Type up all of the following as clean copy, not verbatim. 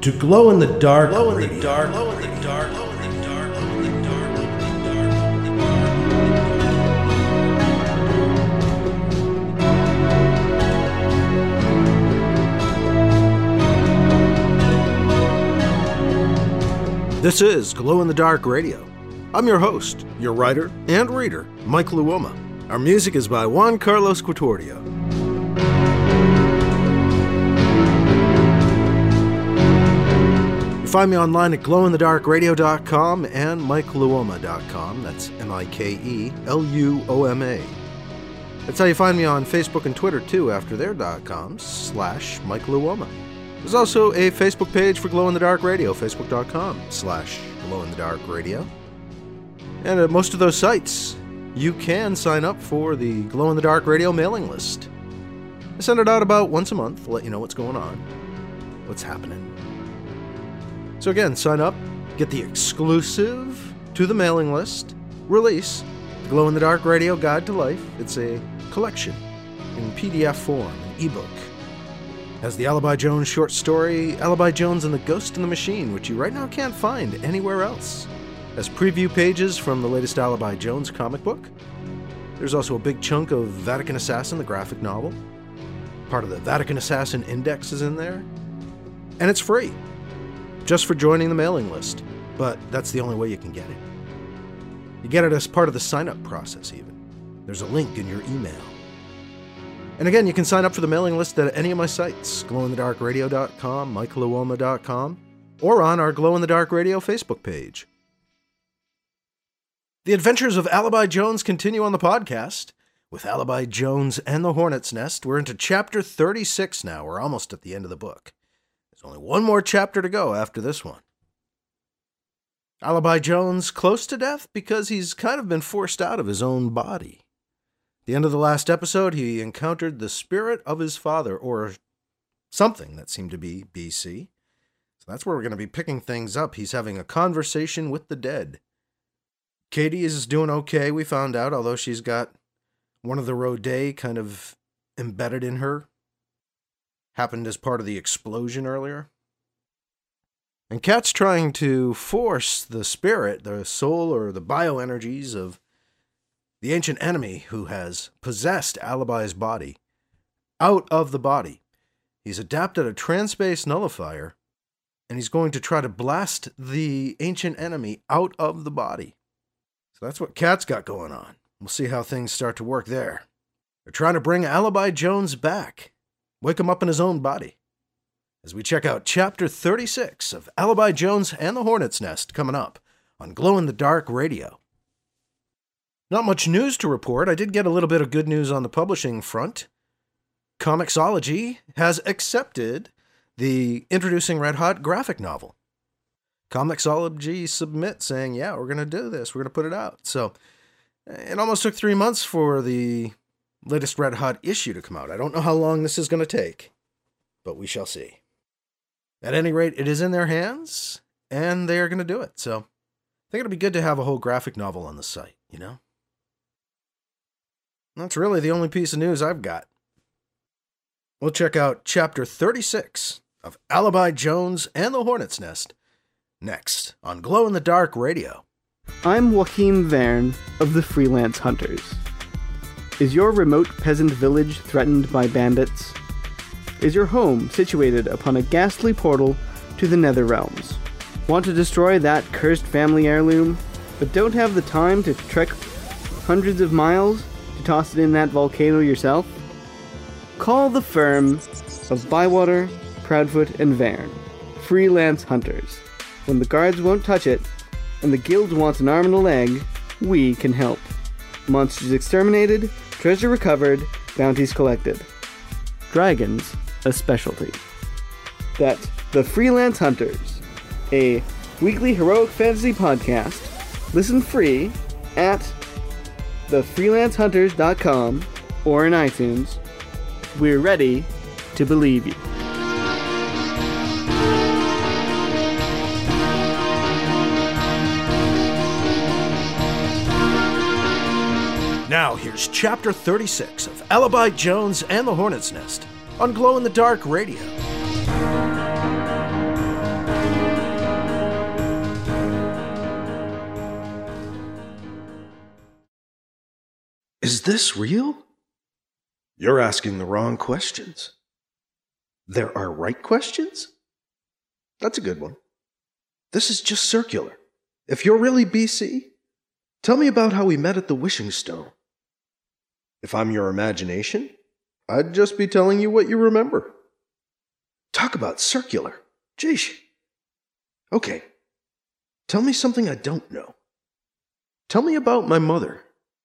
to Glow in the Dark Radio. This is Glow in the Dark Radio. I'm your host, your writer and reader, Mike Luoma. Our music is by Juan Carlos Quatordio. You find me online at glowinthedarkradio.com and mikeluoma.com. That's MikeLuoma. That's how you find me on Facebook and Twitter too, after their .com/Mike Luoma. There's also a Facebook page for Glow in the Dark Radio, facebook.com/Glow in the Dark Radio. And at most of those sites, you can sign up for the Glow in the Dark Radio mailing list. I send it out about once a month to let you know what's going on, what's happening. So again, sign up, get the exclusive to the mailing list release, the Glow in the Dark Radio Guide to Life. It's a collection in PDF form, an ebook. Has the Alibi Jones short story, Alibi Jones and the Ghost in the Machine, which you right now can't find anywhere else. Has preview pages from the latest Alibi Jones comic book. There's also a big chunk of Vatican Assassin, the graphic novel. Part of the Vatican Assassin Index is in there. And it's free, just for joining the mailing list. But that's the only way you can get it. You get it as part of the sign-up process, even. There's a link in your email. And again, you can sign up for the mailing list at any of my sites, glowinthedarkradio.com, mikeluoma.com, or on our Glow in the Dark Radio Facebook page. The adventures of Alibi Jones continue on the podcast. With Alibi Jones and the Hornet's Nest, we're into chapter 36 now. We're almost at the end of the book. There's only one more chapter to go after this one. Alibi Jones close to death because he's kind of been forced out of his own body. At the end of the last episode, he encountered the spirit of his father, or something that seemed to be BC. So that's where we're going to be picking things up. He's having a conversation with the dead. Katie is doing okay, we found out, although she's got one of the Rodé kind of embedded in her. Happened as part of the explosion earlier. And Kat's trying to force the spirit, the soul, or the bioenergies of the ancient enemy who has possessed Alibi's body out of the body. He's adapted a trans-space nullifier, and he's going to try to blast the ancient enemy out of the body. So that's what Kat's got going on. We'll see how things start to work there. They're trying to bring Alibi Jones back. Wake him up in his own body. As we check out chapter 36 of Alibi Jones and the Hornet's Nest coming up on Glow in the Dark Radio. Not much news to report. I did get a little bit of good news on the publishing front. Comixology has accepted the Introducing Red Hot graphic novel. Comixology submit saying, yeah, we're going to do this. We're going to put it out. So it almost took 3 months for the latest Red Hot issue to come out. I don't know how long this is going to take, but we shall see. At any rate, it is in their hands, and they are going to do it. So I think it'll be good to have a whole graphic novel on the site, you know? That's really the only piece of news I've got. We'll check out chapter 36 of Alibi Jones and the Hornet's Nest next on Glow in the Dark Radio. I'm Joachim Verne of the Freelance Hunters. Is your remote peasant village threatened by bandits? Is your home situated upon a ghastly portal to the Nether Realms? Want to destroy that cursed family heirloom, but don't have the time to trek hundreds of miles to toss it in that volcano yourself? Call the firm of Bywater, Proudfoot, and Verne, Freelance Hunters. When the guards won't touch it, and the guild wants an arm and a leg, we can help. Monsters exterminated, treasure recovered, bounties collected. Dragons, a specialty. That's The Freelance Hunters, a weekly heroic fantasy podcast. Listen free at thefreelancehunters.com or in iTunes. We're ready to believe you. Now here's chapter 36 of Alibi Jones and the Hornet's Nest on Glow in the Dark Radio. Is this real? You're asking the wrong questions. There are right questions? That's a good one. This is just circular. If you're really BC, tell me about how we met at the Wishing Stone. If I'm your imagination, I'd just be telling you what you remember. Talk about circular. Jeesh. Okay. Tell me something I don't know. Tell me about my mother.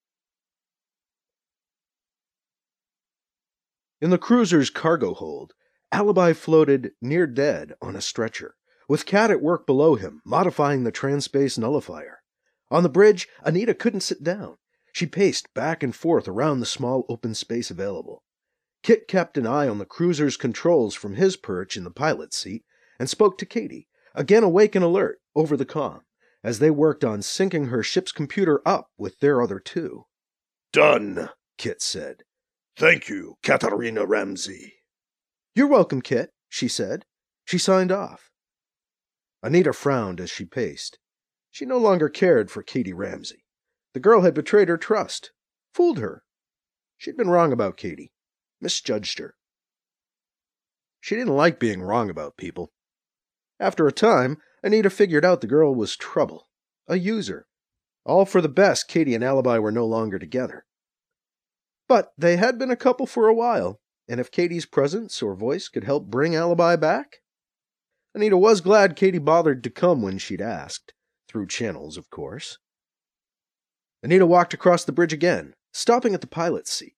In the cruiser's cargo hold, Alibi floated near dead on a stretcher, with Kat at work below him, modifying the Transpace nullifier. On the bridge, Anita couldn't sit down. She paced back and forth around the small open space available. Kit kept an eye on the cruiser's controls from his perch in the pilot's seat and spoke to Katie, again awake and alert, over the comm, as they worked on syncing her ship's computer up with their other two. "Done," Kit said. "Thank you, Katarina Ramsey." "You're welcome, Kit," she said. She signed off. Anita frowned as she paced. She no longer cared for Katie Ramsey. The girl had betrayed her trust, fooled her. She'd been wrong about Katie, misjudged her. She didn't like being wrong about people. After a time, Anita figured out the girl was trouble, a user. All for the best, Katie and Alibi were no longer together. But they had been a couple for a while, and if Katie's presence or voice could help bring Alibi back... Anita was glad Katie bothered to come when she'd asked, through channels, of course. Anita walked across the bridge again, stopping at the pilot's seat.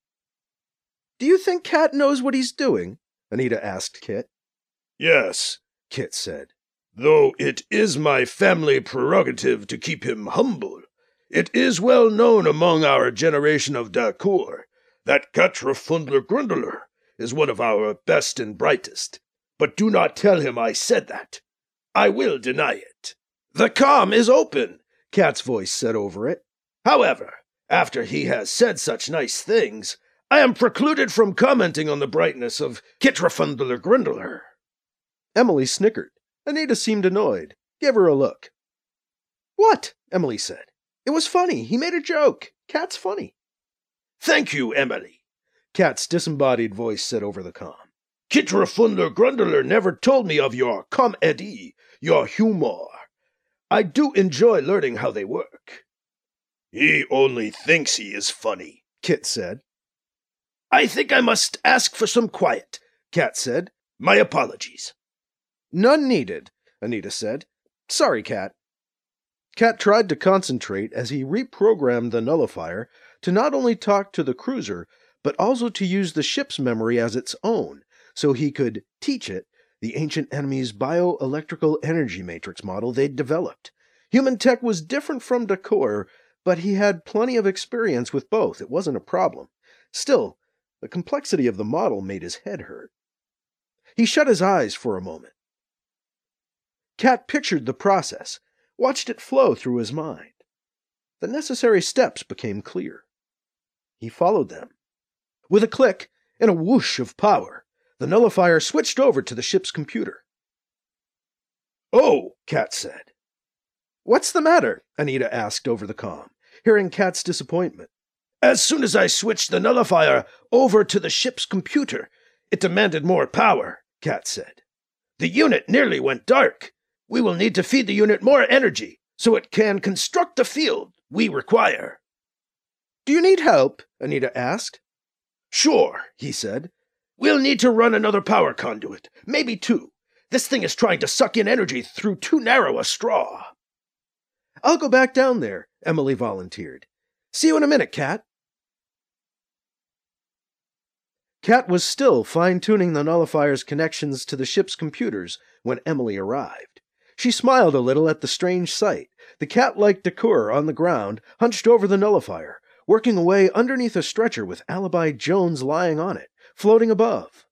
"Do you think Kat knows what he's doing?" Anita asked Kit. "Yes," Kit said. "Though it is my family prerogative to keep him humble, it is well known among our generation of Dacour that Katrafundler Grundler is one of our best and brightest. But do not tell him I said that. I will deny it." "The comm is open," Kat's voice said over it. "However, after he has said such nice things, I am precluded from commenting on the brightness of Katrafundler Grundler." Emily snickered. Anita seemed annoyed. Give her a look. "What?" Emily said. "It was funny. He made a joke. Kat's funny." "Thank you, Emily," Kat's disembodied voice said over the comm. "Katrafundler Grundler never told me of your comédie, your humor. I do enjoy learning how they work." "He only thinks he is funny," Kit said. "I think I must ask for some quiet," Kat said. "My apologies." "None needed," Anita said. "Sorry, Kat." Kat tried to concentrate as he reprogrammed the nullifier to not only talk to the cruiser, but also to use the ship's memory as its own, so he could teach it the ancient enemy's bioelectrical energy matrix model they'd developed. Human tech was different from Dacour, but he had plenty of experience with both. It wasn't a problem. Still, the complexity of the model made his head hurt. He shut his eyes for a moment. Kat pictured the process, watched it flow through his mind. The necessary steps became clear. He followed them. With a click and a whoosh of power, the nullifier switched over to the ship's computer. "Oh," Kat said. "What's the matter?" Anita asked over the comm, hearing Kat's disappointment. "As soon as I switched the nullifier over to the ship's computer, it demanded more power," Kat said. "The unit nearly went dark. We will need to feed the unit more energy so it can construct the field we require." "Do you need help?" Anita asked. "Sure," he said. "We'll need to run another power conduit, maybe two. This thing is trying to suck in energy through too narrow a straw." "I'll go back down there," Emily volunteered. "See you in a minute, Kat." Kat was still fine-tuning the nullifier's connections to the ship's computers when Emily arrived. She smiled a little at the strange sight, the cat-like Dacour on the ground, hunched over the nullifier, working away underneath a stretcher with Alibi Jones lying on it, floating above.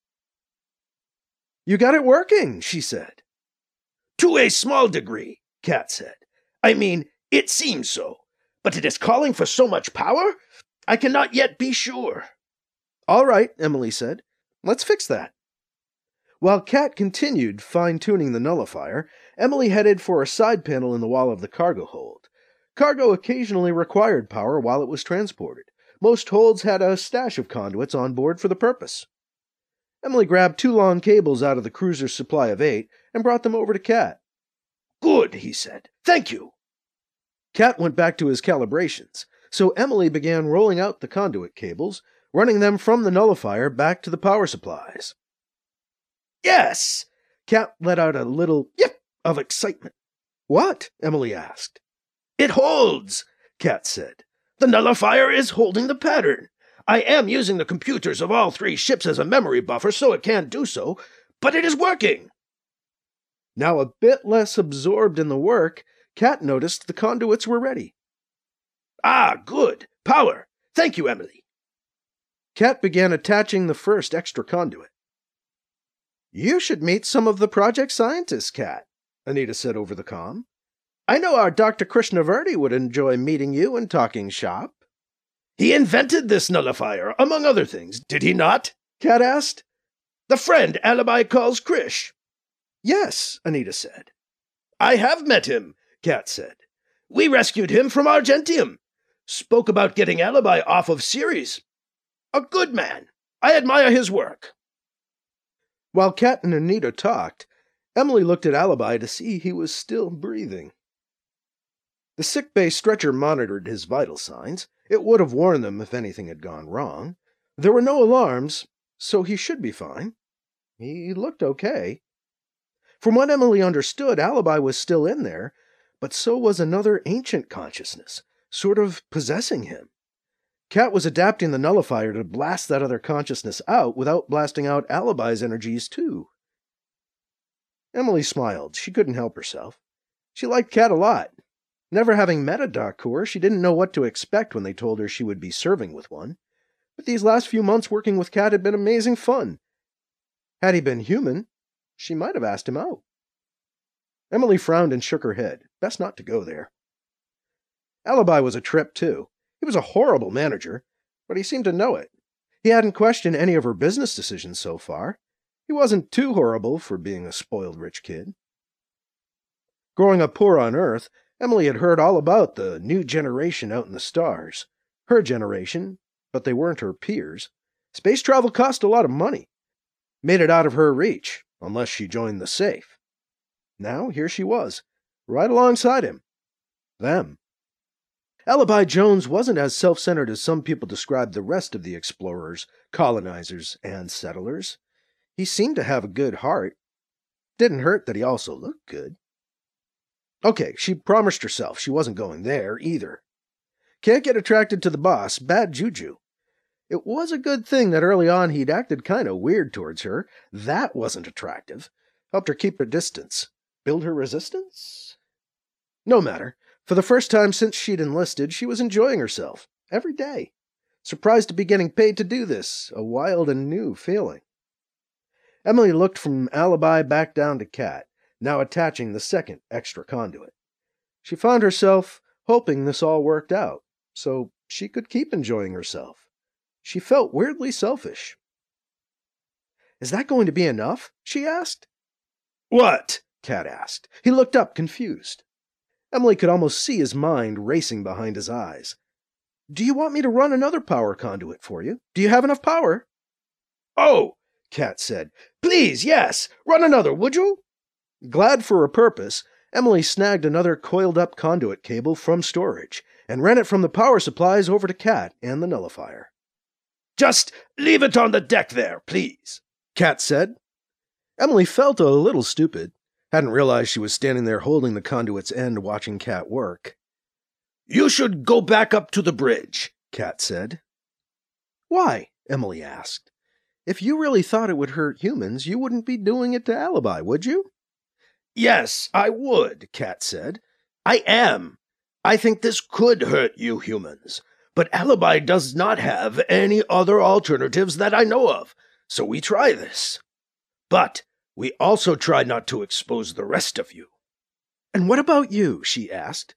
"You got it working," she said. "To a small degree," Kat said. "I mean, it seems so. But it is calling for so much power? I cannot yet be sure." "All right," Emily said. "Let's fix that." While Kat continued fine-tuning the nullifier, Emily headed for a side panel in the wall of the cargo hold. Cargo occasionally required power while it was transported. Most holds had a stash of conduits on board for the purpose. Emily grabbed 2 long cables out of the cruiser's supply of 8 and brought them over to Cat. "Good," he said. "Thank you." Cat went back to his calibrations, so Emily began rolling out the conduit cables, running them from the nullifier back to the power supplies. "Yes!" Cat let out a little yip of excitement. "What?" Emily asked. "It holds," Cat said. "The nullifier is holding the pattern. I am using the computers of all 3 ships as a memory buffer, so it can do so, but it is working." Now a bit less absorbed in the work, Cat noticed the conduits were ready. "Ah, good. Power. Thank you, Emily." Cat began attaching the first extra conduit. "You should meet some of the project scientists, Cat," Anita said over the comm. "I know our Dr. Krishnavurti would enjoy meeting you and talking shop." "He invented this nullifier, among other things, did he not?" Cat asked. "The friend Alibi calls Krish." "Yes," Anita said. "I have met him," Cat said. "We rescued him from Argentium. Spoke about getting Alibi off of Ceres. A good man. I admire his work." While Cat and Anita talked, Emily looked at Alibi to see he was still breathing. The sickbay stretcher monitored his vital signs. It would have warned them if anything had gone wrong. There were no alarms, so he should be fine. He looked okay. From what Emily understood, Alibi was still in there, but so was another ancient consciousness, sort of possessing him. Cat was adapting the nullifier to blast that other consciousness out without blasting out Alibi's energies too. Emily smiled. She couldn't help herself. She liked Cat a lot. Never having met a Dakur, she didn't know what to expect when they told her she would be serving with one. But these last few months working with Cat had been amazing fun. Had he been human, she might have asked him out. Emily frowned and shook her head. Best not to go there. Alibi was a trip, too. He was a horrible manager, but he seemed to know it. He hadn't questioned any of her business decisions so far. He wasn't too horrible for being a spoiled rich kid. Growing up poor on Earth, Emily had heard all about the new generation out in the stars. Her generation, but they weren't her peers. Space travel cost a lot of money. Made it out of her reach, unless she joined the safe. Now, here she was, right alongside him. Them. Alibi Jones wasn't as self-centered as some people described the rest of the explorers, colonizers, and settlers. He seemed to have a good heart. Didn't hurt that he also looked good. Okay, she promised herself she wasn't going there either. Can't get attracted to the boss, bad juju. It was a good thing that early on he'd acted kind of weird towards her. That wasn't attractive. Helped her keep her distance. Build her resistance? No matter. For the first time since she'd enlisted, she was enjoying herself. Every day. Surprised to be getting paid to do this. A wild and new feeling. Emily looked from Alibi back down to Cat, now attaching the second extra conduit. She found herself hoping this all worked out, so she could keep enjoying herself. She felt weirdly selfish. "Is that going to be enough?" she asked. "What?" Cat asked. He looked up, confused. Emily could almost see his mind racing behind his eyes. "Do you want me to run another power conduit for you? Do you have enough power?" "Oh," Cat said. "Please, yes. Run another, would you?" Glad for a purpose, Emily snagged another coiled-up conduit cable from storage and ran it from the power supplies over to Cat and the nullifier. "Just leave it on the deck there, please," Cat said. Emily felt a little stupid. Hadn't realized she was standing there holding the conduit's end watching Cat work. "You should go back up to the bridge," Cat said. "Why?" Emily asked. "If you really thought it would hurt humans, you wouldn't be doing it to Alibi, would you?" "Yes, I would," Cat said. "I am. I think this could hurt you humans. But Alibi does not have any other alternatives that I know of, so we try this. But we also try not to expose the rest of you." "And what about you?" she asked.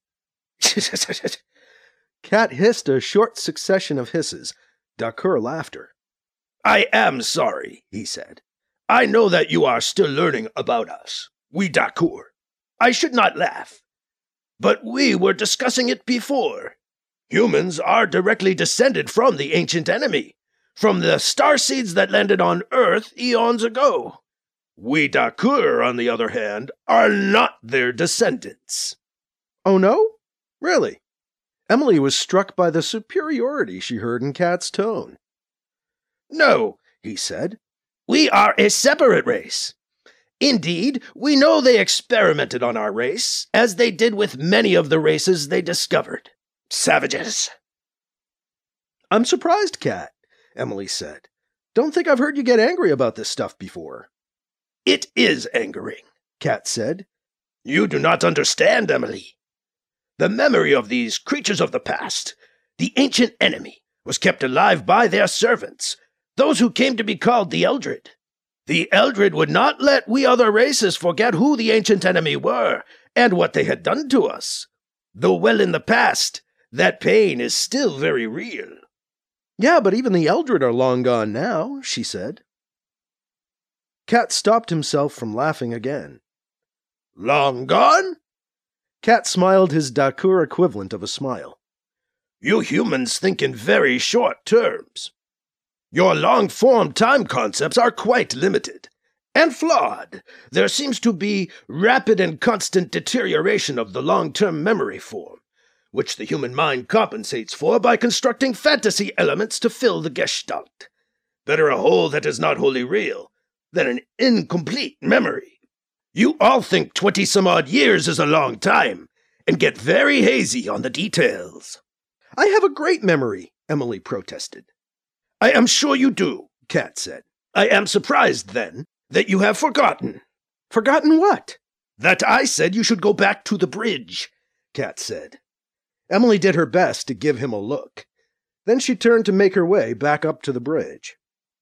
Cat hissed a short succession of hisses, Dakur laughter. "I am sorry," he said. "I know that you are still learning about us. We Dakur. I should not laugh. But we were discussing it before. Humans are directly descended from the ancient enemy, from the starseeds that landed on Earth eons ago. We Dakur, on the other hand, are not their descendants. Oh no? Really? Emily was struck by the superiority she heard in Kat's tone. No, he said. We are a separate race. Indeed, we know they experimented on our race, as they did with many of the races they discovered. Savages. I'm surprised, Kat, Emily said. Don't think I've heard you get angry about this stuff before. It is angering, Kat said. You do not understand, Emily. The memory of these creatures of the past, the ancient enemy, was kept alive by their servants, those who came to be called the Eldred. The Eldred would not let we other races forget who the ancient enemy were and what they had done to us. Though well in the past, that pain is still very real. Yeah, but even the Eldred are long gone now, she said. Kat stopped himself from laughing again. Long gone? Kat smiled his Dakur equivalent of a smile. You humans think in very short terms. Your long-form time concepts are quite limited and flawed. There seems to be rapid and constant deterioration of the long-term memory form, which the human mind compensates for by constructing fantasy elements to fill the gestalt. Better a whole that is not wholly real than an incomplete memory. You all think 20-some-odd years is a long time, and get very hazy on the details. I have a great memory, Emily protested. I am sure you do, Kat said. I am surprised, then, that you have forgotten. Forgotten what? That I said you should go back to the bridge, Kat said. Emily did her best to give him a look. Then she turned to make her way back up to the bridge.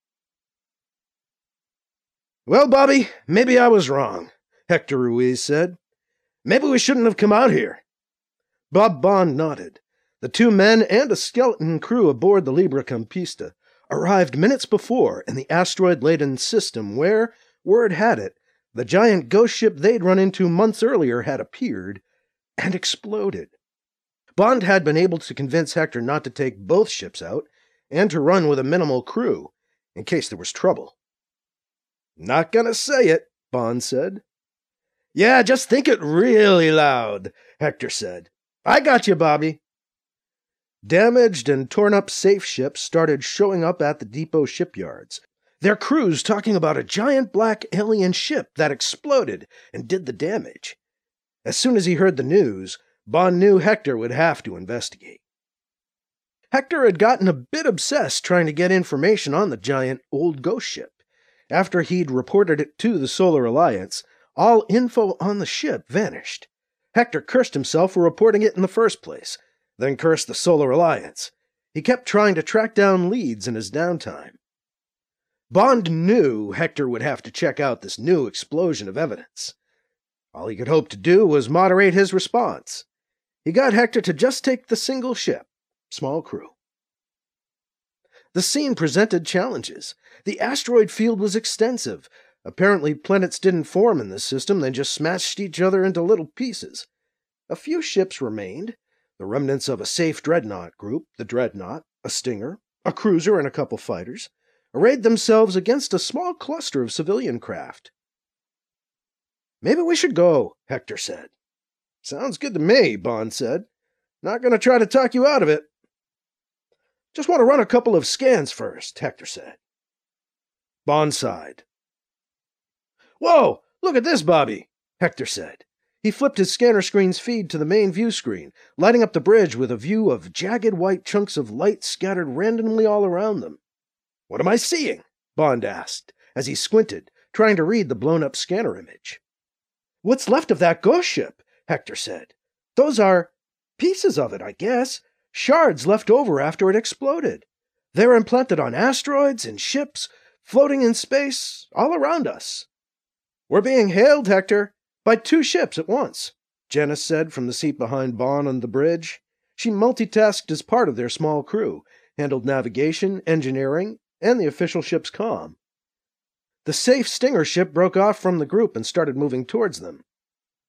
Well, Bobby, maybe I was wrong, Hector Ruiz said. Maybe we shouldn't have come out here. Bob Bond nodded. The 2 men and a skeleton crew aboard the Libra Campista arrived minutes before in the asteroid-laden system where, word had it, the giant ghost ship they'd run into months earlier had appeared and exploded. Bond had been able to convince Hector not to take both ships out and to run with a minimal crew in case there was trouble. Not gonna say it, Bond said. Yeah, just think it really loud, Hector said. I got you, Bobby. Damaged and torn-up safe ships started showing up at the depot shipyards, their crews talking about a giant black alien ship that exploded and did the damage. As soon as he heard the news, Bond knew Hector would have to investigate. Hector had gotten a bit obsessed trying to get information on the giant old ghost ship. After he'd reported it to the Solar Alliance, all info on the ship vanished. Hector cursed himself for reporting it in the first place, then cursed the Solar Alliance. He kept trying to track down leads in his downtime. Bond knew Hector would have to check out this new explosion of evidence. All he could hope to do was moderate his response. He got Hector to just take the single ship, small crew. The scene presented challenges. The asteroid field was extensive. Apparently planets didn't form in this system, they just smashed each other into little pieces. A few ships remained, the remnants of a safe dreadnought group, the Dreadnought, a Stinger, a cruiser and a couple fighters, arrayed themselves against a small cluster of civilian craft. Maybe we should go, Hector said. Sounds good to me, Bond said. Not going to try to talk you out of it. Just want to run a couple of scans first, Hector said. Bond sighed. Whoa, look at this, Bobby, Hector said. He flipped his scanner screen's feed to the main view screen, lighting up the bridge with a view of jagged white chunks of light scattered randomly all around them. What am I seeing? Bond asked, as he squinted, trying to read the blown-up scanner image. What's left of that ghost ship, Hector said. Those are pieces of it, I guess. Shards left over after it exploded. They're implanted on asteroids and ships, floating in space, all around us. We're being hailed, Hector, by 2 ships at once, Janice said from the seat behind Bond on the bridge. She multitasked as part of their small crew, handled navigation, engineering, and the official ship's comm. The safe Stinger ship broke off from the group and started moving towards them.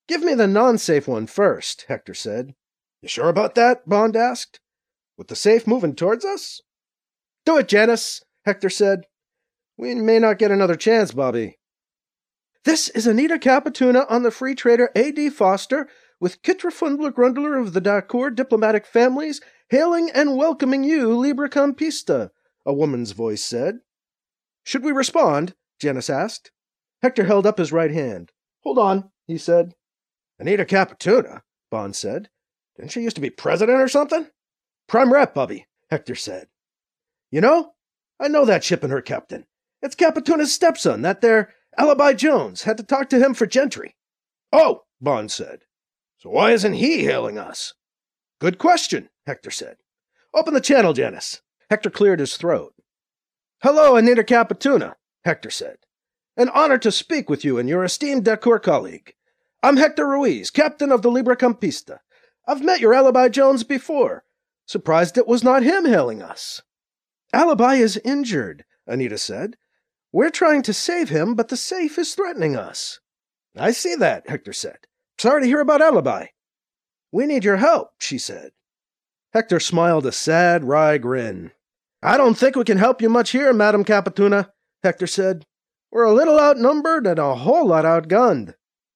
Give me the non-safe one first, Hector said. You sure about that? Bond asked. With the safe moving towards us? Do it, Janice, Hector said. We may not get another chance, Bobby. This is Anita Capituna on the Free Trader A.D. Foster with Kitra Fundler Grundler of the Dacour diplomatic families, hailing and welcoming you, Libra Campista, a woman's voice said. Should we respond? Janice asked. Hector held up his right hand. Hold on, he said. Anita Capituna, Bond said. Didn't she used to be president or something? Prime Rep, Bubby, Hector said. You know, I know that ship and her captain. It's Capituna's stepson, that there Alibi Jones. Had to talk to him for Gentry. Oh, Bond said. So why isn't he hailing us? Good question, Hector said. Open the channel, Janice. Hector cleared his throat. Hello, Anita Capituna, Hector said. An honor to speak with you and your esteemed Dacour colleague. I'm Hector Ruiz, captain of the Libra Campista. I've met your Alibi Jones before. Surprised it was not him hailing us. Alibi is injured, Anita said. We're trying to save him, but the safe is threatening us. I see that, Hector said. Sorry to hear about Alibi. We need your help, she said. Hector smiled a sad, wry grin. I don't think we can help you much here, Madam Capituna, Hector said. We're a little outnumbered and a whole lot outgunned.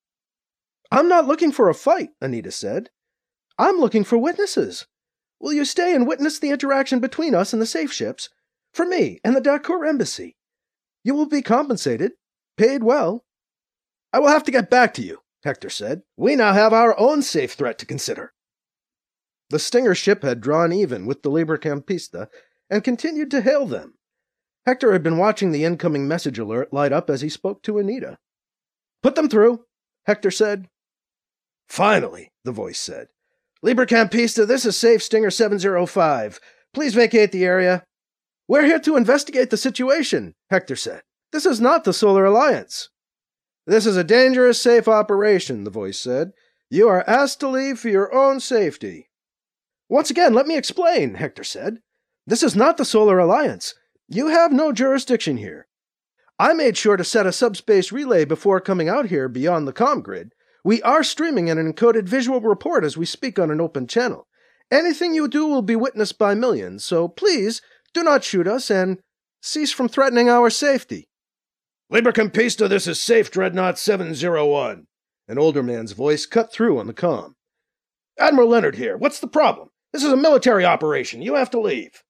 I'm not looking for a fight, Anita said. I'm looking for witnesses. Will you stay and witness the interaction between us and the safe ships? For me and the Dacour embassy. You will be compensated, paid well. I will have to get back to you, Hector said. We now have our own safe threat to consider. The Stinger ship had drawn even with the Libra Campista and continued to hail them. Hector had been watching the incoming message alert light up as he spoke to Anita. Put them through, Hector said. Finally, the voice said. Libra Campista, this is Safe Stinger 705. Please vacate the area. We're here to investigate the situation, Hector said. This is not the Solar Alliance. This is a dangerous safe operation, the voice said. You are asked to leave for your own safety. Once again, let me explain, Hector said. This is not the Solar Alliance. You have no jurisdiction here. I made sure to set a subspace relay before coming out here beyond the comm grid. We are streaming an encoded visual report as we speak on an open channel. Anything you do will be witnessed by millions, so please do not shoot us and cease from threatening our safety. Libra Campista, this is Safe Dreadnought 701. An older man's voice cut through on the comm. Admiral Leonard here. What's the problem? This is a military operation. You have to leave.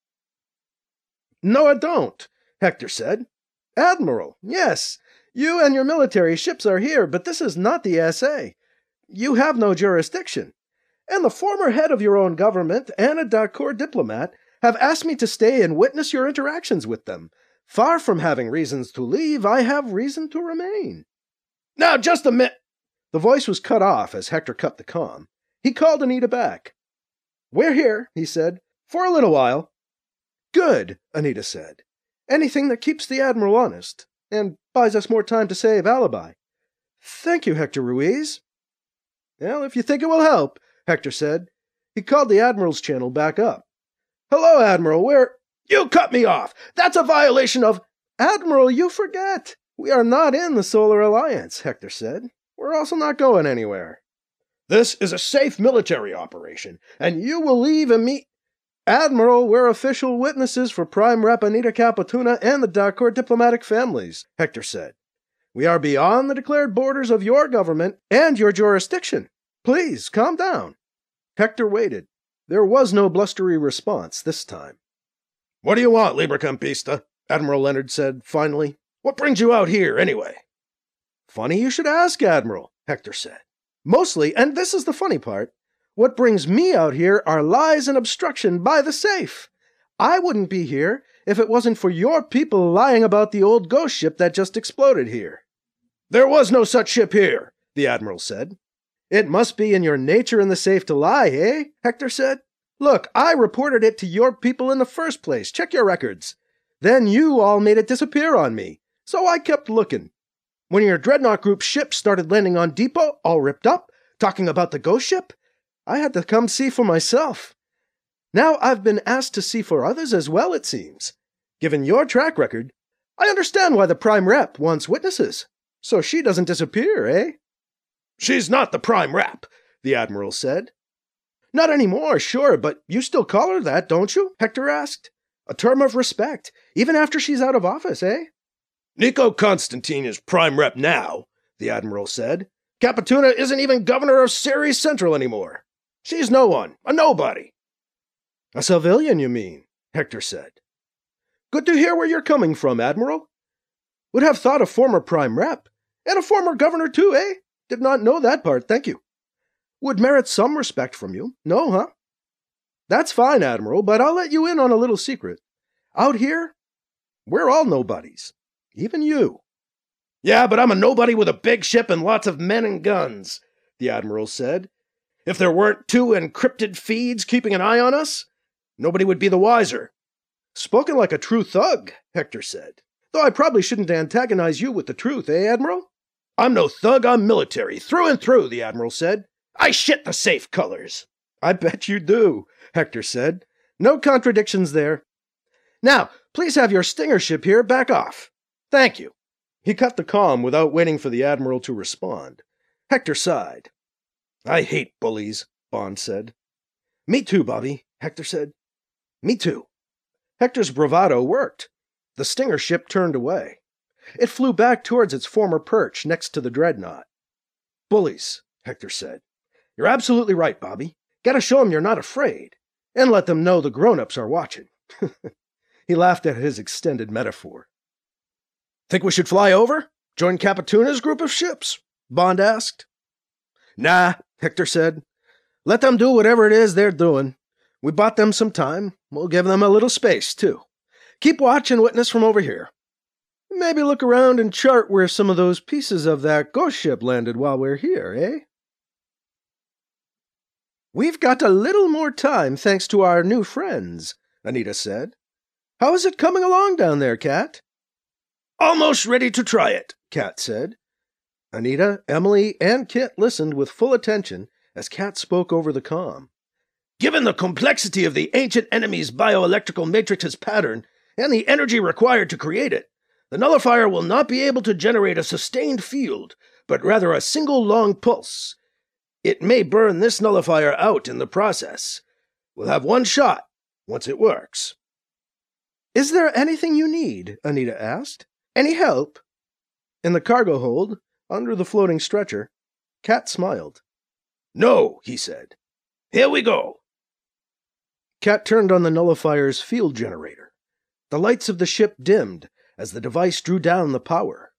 No, I don't, Hector said. Admiral, yes, you and your military ships are here, but this is not the SA. You have no jurisdiction. And the former head of your own government and a Dacour diplomat have asked me to stay and witness your interactions with them. Far from having reasons to leave, I have reason to remain. Now, just a minute. The voice was cut off as Hector cut the comm. He called Anita back. We're here, he said, for a little while. Good, Anita said. Anything that keeps the Admiral honest, and buys us more time to save Alibi. Thank you, Hector Ruiz. Well, if you think it will help, Hector said. He called the Admiral's channel back up. Hello, Admiral, You cut me off! That's a violation of... Admiral, you forget. We are not in the Solar Alliance, Hector said. We're also not going anywhere. This is a safe military operation, and you will leave and meet... Admiral, we're official witnesses for Prime Rep Anita Capituna and the Dacour diplomatic families, Hector said. We are beyond the declared borders of your government and your jurisdiction. Please, calm down. Hector waited. There was no blustery response this time. What do you want, Libra Campista? Admiral Leonard said, finally. What brings you out here, anyway? Funny you should ask, Admiral, Hector said. Mostly, and this is the funny part, what brings me out here are lies and obstruction by the safe. I wouldn't be here if it wasn't for your people lying about the old ghost ship that just exploded here. There was no such ship here, the Admiral said. It must be in your nature in the safe to lie, eh? Hector said. Look, I reported it to your people in the first place. Check your records. Then you all made it disappear on me, so I kept looking. When your Dreadnought Group ships started landing on Depot, all ripped up, talking about the ghost ship, I had to come see for myself. Now I've been asked to see for others as well, it seems. Given your track record, I understand why the Prime Rep wants witnesses, so she doesn't disappear, eh? She's not the Prime Rep, the Admiral said. Not anymore, sure, but you still call her that, don't you? Hector asked. A term of respect, even after she's out of office, eh? Nico Constantine is Prime Rep now, the Admiral said. Capituna isn't even governor of Ceres Central anymore. She's no one, a nobody. A civilian, you mean? Hector said. Good to hear where you're coming from, Admiral. Would have thought a former Prime Rep, and a former governor too, eh? Did not know that part, thank you. Would merit some respect from you. No, huh? That's fine, Admiral, but I'll let you in on a little secret. Out here, we're all nobodies. Even you. Yeah, but I'm a nobody with a big ship and lots of men and guns, the Admiral said. If there weren't 2 encrypted feeds keeping an eye on us, nobody would be the wiser. Spoken like a true thug, Hector said. Though I probably shouldn't antagonize you with the truth, eh, Admiral? I'm no thug, I'm military, through and through, the Admiral said. I shit the safe colors. I bet you do, Hector said. No contradictions there. Now, please have your stinger ship here back off. Thank you. He cut the comm without waiting for the Admiral to respond. Hector sighed. I hate bullies, Bond said. Me too, Bobby, Hector said. Me too. Hector's bravado worked. The stinger ship turned away. It flew back towards its former perch next to the dreadnought. Bullies, Hector said. You're absolutely right, Bobby. Gotta show 'em you're not afraid. And let them know the grown-ups are watching. He laughed at his extended metaphor. Think we should fly over? Join Capituna's group of ships? Bond asked. Nah, Hector said. Let them do whatever it is they're doing. We bought them some time. We'll give them a little space, too. Keep watch and witness from over here. Maybe look around and chart where some of those pieces of that ghost ship landed while we're here, eh? We've got a little more time thanks to our new friends, Anita said. How is it coming along down there, Kat? Almost ready to try it, Kat said. Anita, Emily, and Kit listened with full attention as Kat spoke over the comm. Given the complexity of the ancient enemy's bioelectrical matrix's pattern and the energy required to create it, the nullifier will not be able to generate a sustained field, but rather a single long pulse. It may burn this nullifier out in the process. We'll have one shot once it works. Is there anything you need? Anita asked. Any help? In the cargo hold, under the floating stretcher, Kat smiled. No, he said. Here we go. Kat turned on the nullifier's field generator. The lights of the ship dimmed as the device drew down the power.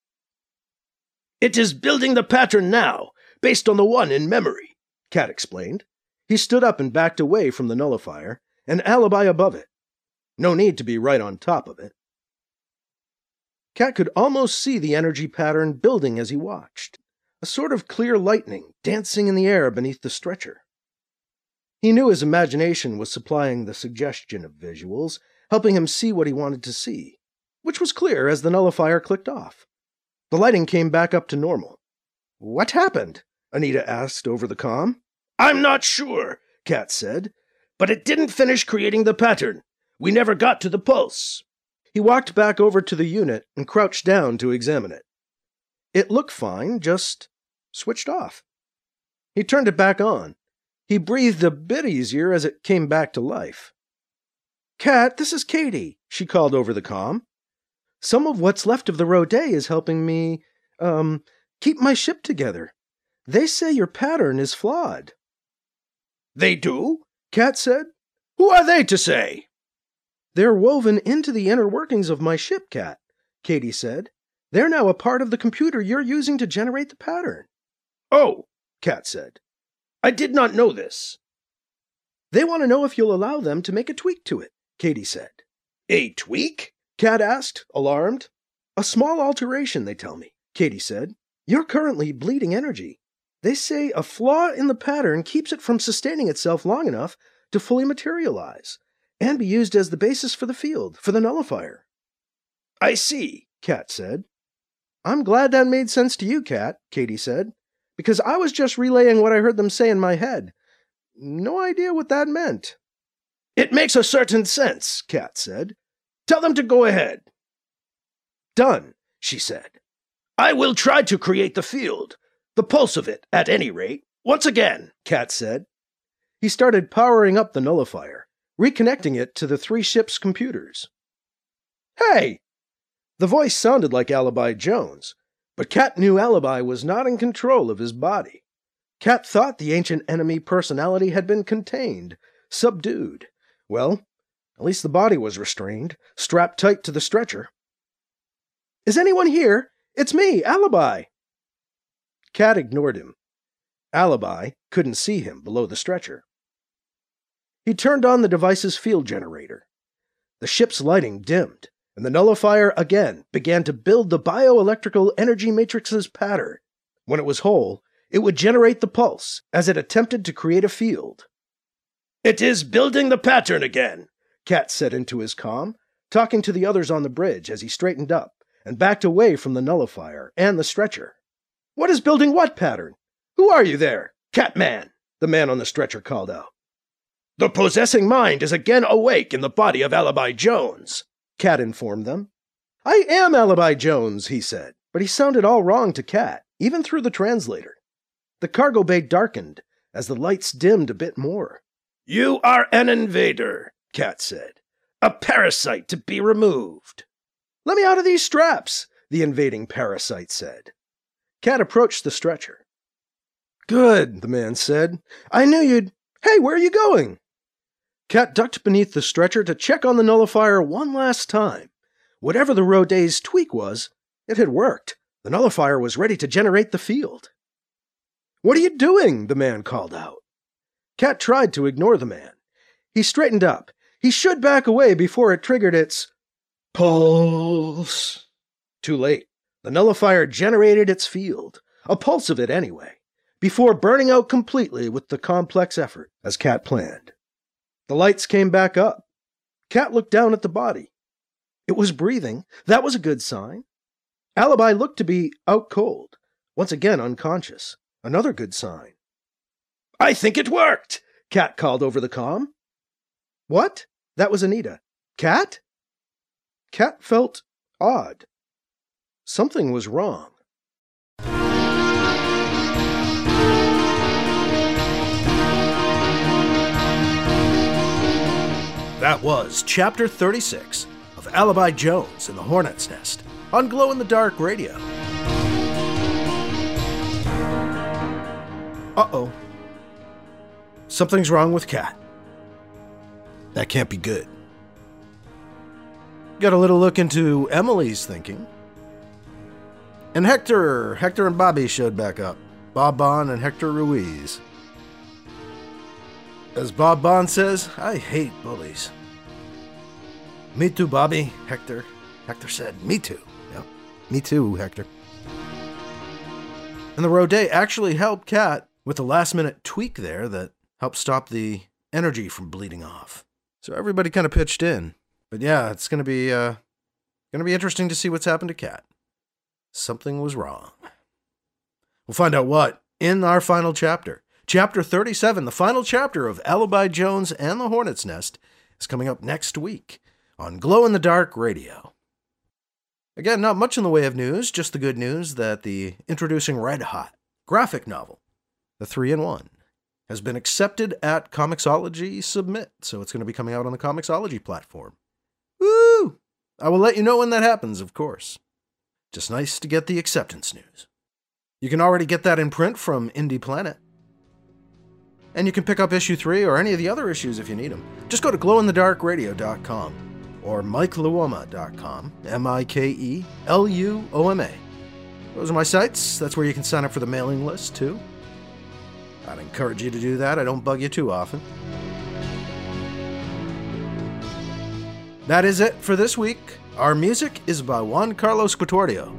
It is building the pattern now, based on the one in memory, Kat explained. He stood up and backed away from the nullifier, an alibi above it. No need to be right on top of it. Kat could almost see the energy pattern building as he watched, a sort of clear lightning dancing in the air beneath the stretcher. He knew his imagination was supplying the suggestion of visuals, helping him see what he wanted to see, which was clear as the nullifier clicked off. The lighting came back up to normal. What happened? Anita asked over the comm. I'm not sure, Kat said, but it didn't finish creating the pattern. We never got to the pulse. He walked back over to the unit and crouched down to examine it. It looked fine, just switched off. He turned it back on. He breathed a bit easier as it came back to life. Kat, this is Katie, she called over the comm. Some of what's left of the Rodet is helping me, keep my ship together. They say your pattern is flawed. They do? Kat said. Who are they to say? They're woven into the inner workings of my ship, Kat, Katie said. They're now a part of the computer you're using to generate the pattern. Oh, Kat said. I did not know this. They want to know if you'll allow them to make a tweak to it, Katie said. A tweak? Kat asked, alarmed. A small alteration, they tell me, Katie said. You're currently bleeding energy. They say a flaw in the pattern keeps it from sustaining itself long enough to fully materialize and be used as the basis for the field, for the nullifier. I see, Kat said. I'm glad that made sense to you, Kat, Katie said, because I was just relaying what I heard them say in my head. No idea what that meant. It makes a certain sense, Kat said. Tell them to go ahead. Done, she said. I will try to create the field. The pulse of it, at any rate. Once again, Cat said. He started powering up the nullifier, reconnecting it to the three ships' computers. Hey! The voice sounded like Alibi Jones, but Cat knew Alibi was not in control of his body. Cat thought the ancient enemy personality had been contained, subdued. Well, at least the body was restrained, strapped tight to the stretcher. Is anyone here? It's me, Alibi! Cat ignored him. Alibi couldn't see him below the stretcher. He turned on the device's field generator. The ship's lighting dimmed, and the nullifier again began to build the bioelectrical energy matrix's pattern. When it was whole, it would generate the pulse as it attempted to create a field. It is building the pattern again, Cat said into his comm, talking to the others on the bridge as he straightened up and backed away from the nullifier and the stretcher. What is building what pattern? Who are you there? Catman, the man on the stretcher called out. The possessing mind is again awake in the body of Alibi Jones, Cat informed them. I am Alibi Jones, he said, but he sounded all wrong to Cat, even through the translator. The cargo bay darkened as the lights dimmed a bit more. You are an invader, Cat said. A parasite to be removed. Let me out of these straps, the invading parasite said. Cat approached the stretcher. Good, the man said. I knew you'd... Hey, where are you going? Cat ducked beneath the stretcher to check on the nullifier one last time. Whatever the Roday's tweak was, it had worked. The nullifier was ready to generate the field. What are you doing? The man called out. Cat tried to ignore the man. He straightened up. He should back away before it triggered its pulse. Too late. The nullifier generated its field, a pulse of it anyway, before burning out completely with the complex effort, as Cat planned. The lights came back up. Cat looked down at the body. It was breathing. That was a good sign. Alibi looked to be out cold, once again unconscious. Another good sign. I think it worked, Cat called over the comm. What? That was Anita. Cat? Cat felt odd. Something was wrong. That was Chapter 36 of Alibi Jones in the Hornet's Nest on Glow in the Dark Radio. Uh-oh. Something's wrong with Cat. That can't be good. Got a little look into Emily's thinking. And Hector and Bobby showed back up. Bob Bond and Hector Ruiz. As Bob Bond says, I hate bullies. Me too, Bobby, Hector. Hector said, me too. Yep, me too, Hector. And the Roday actually helped Cat with a last-minute tweak there that helped stop the energy from bleeding off. So everybody kind of pitched in. But yeah, it's going to be interesting to see what's happened to Cat. Something was wrong. We'll find out what in our final chapter. Chapter 37, the final chapter of Alibi Jones and the Hornet's Nest, is coming up next week on Glow in the Dark Radio. Again, not much in the way of news, just the good news that the introducing Red Hot graphic novel, The 3-in-1, has been accepted at Comixology Submit, so it's going to be coming out on the Comixology platform. Woo! I will let you know when that happens, of course. Just nice to get the acceptance news. You can already get that in print from Indie Planet. And you can pick up issue 3 or any of the other issues if you need them. Just go to glowinthedarkradio.com or mikeluoma.com, MikeLuoma. Those are my sites. That's where you can sign up for the mailing list, too. I'd encourage you to do that. I don't bug you too often. That is it for this week. Our music is by Juan Carlos Quatorio.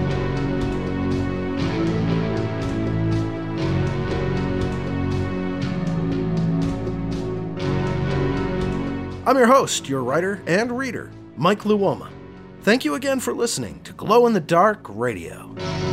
I'm your host, your writer and reader, Mike Luoma. Thank you again for listening to Glow in the Dark Radio.